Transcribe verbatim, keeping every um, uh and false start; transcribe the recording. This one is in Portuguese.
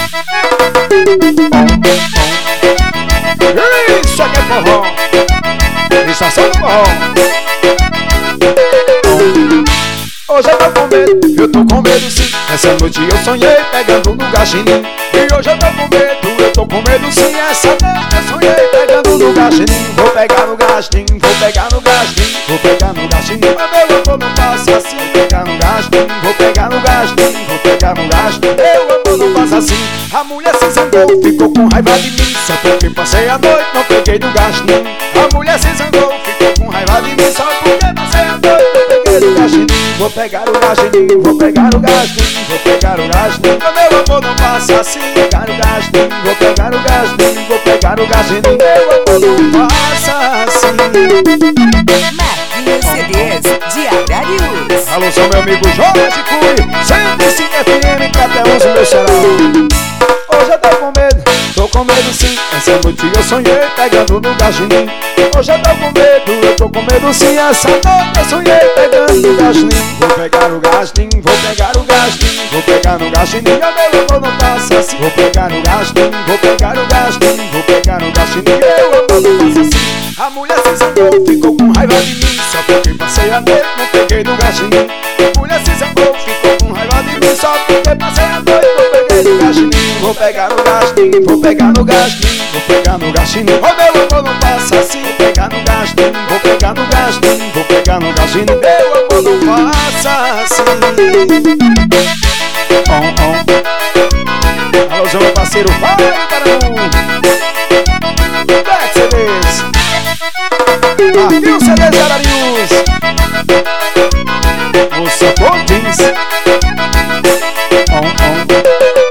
Isso aqui é forró, estação do forró. Hoje eu tô com medo, eu tô com medo sim. Essa noite eu sonhei pegando no gachininho. E hoje eu tô com medo, eu tô com medo sim. Essa noite eu sonhei pegando no gachininho. Vou pegar no gastinho, vou pegar no gastinho, vou pegar no gastinho. Mas meu amor não passa assim. Vou pegar no gastinho, vou pegar no gastinho, vou pegar no gastinho. Meu amor não passa assim. A mulher se zangou, ficou com raiva de mim. Só porque passei a noite, não peguei no gastinho. A mulher se zangou, ficou com raiva de mim. Só porque passei a noite, não peguei no gastinho. Vou pegar o gastinho, vou pegar o gastinho, vou pegar o gastinho. Meu amor não passa assim. Vou pegar o gastinho, vou pegar o gastinho, vou pegar o gastinho. Meu amor não passa assim. Marquinhos C Ds de Ararius. Alô, sou meu amigo Jorge Cury, cento e cinco F M, que até uso meu celular. Hoje eu tô com medo, tô com medo sim. Essa noite eu sonhei pegando no gachininho. Hoje eu tô com medo, eu tô com medo sim. Essa noite eu sonhei pegando no gachininho. Vou pegar o gastinho, vou pegar o gastinho, vou pegar no gachininho. Meu amor não passa assim. Vou pegar no gastinho, vou pegar o gastinho, vou pegar no gachininho. Meu amor não passa assim. A mulher se zangou, ficou com raiva de mim. Só porque passei a noite, não peguei no gachininho. A mulher se zangou, ficou com raiva de mim. Só porque passei a noite, não peguei no gachininho. Vou pegar no gastinho, vou pegar no gastinho, vou pegar no gastinho. Oh, meu amor não passa assim. Vou pegar no gastinho, vou pegar no gastinho, vou pegar no gastinho. Meu amor não passa assim. Oh, oh. Alô, meu parceiro, vai para um Black C Ds, Marquinhos C Ds de Ararius, o Sapotins. Oh, oh.